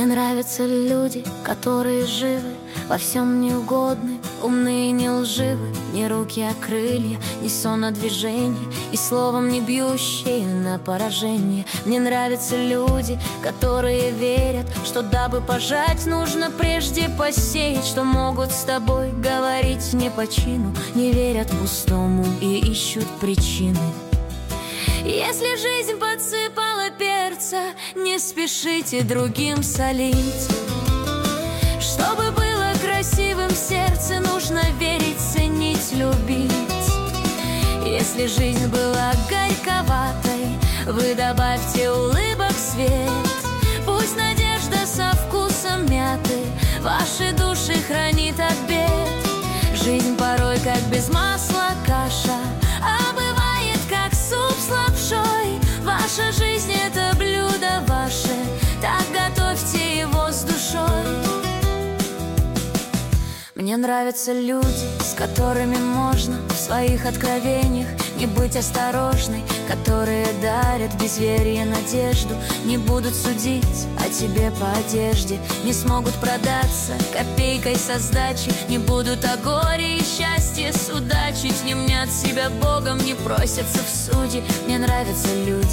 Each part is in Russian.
нравятся люди, которые живы, во всем не угодны, умные, не лживы. Ни руки, а крылья, ни сон, а движение, и словом не бьющие на поражение. Мне нравятся люди, которые верят, что дабы пожать, нужно прежде посеять, что могут с тобой говорить не по чину, не верят пустому и ищут причины. Если жизнь подсыпала перца, не спешите другим солить. Чтобы было красивым сердце, нужно верить, ценить, любить. Если жизнь была горьковатой, вы добавьте улыбок свет. Пусть надежда со вкусом мяты ваши души хранит от бед. Жизнь порой как без масла каша, а бывает как суп с лапшой. Ваша жизнь — это блюдо ваше, так готовьте его с душой. Мне нравятся люди, с которыми можно в своих откровениях не быть осторожной, которые дарят безверие надежду, не будут судить о тебе по одежде, не смогут продаться копейкой со сдачи, не будут о горе и счастье судачить, не мнят себя Богом, не просятся в суде. Мне нравятся люди,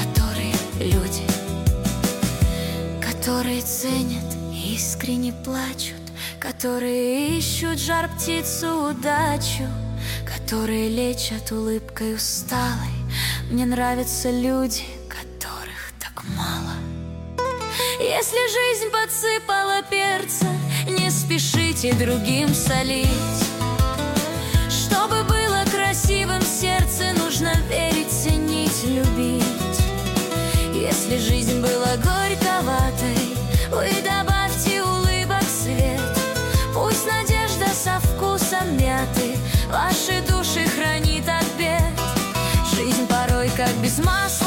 которые ценят и искренне плачут, которые ищут жар птицу удачу, которые лечат улыбкой усталой. Мне нравятся люди, которых так мало. Если жизнь подсыпала перца, не спешите другим солить. Чтобы было красивым сердце, нужно верить, ценить, любить. Если жизнь была горьковатой, вы добавьте улыбок свет. Пусть надежда со вкусом мяты ваши души хранит от бед. Жизнь порой как без масла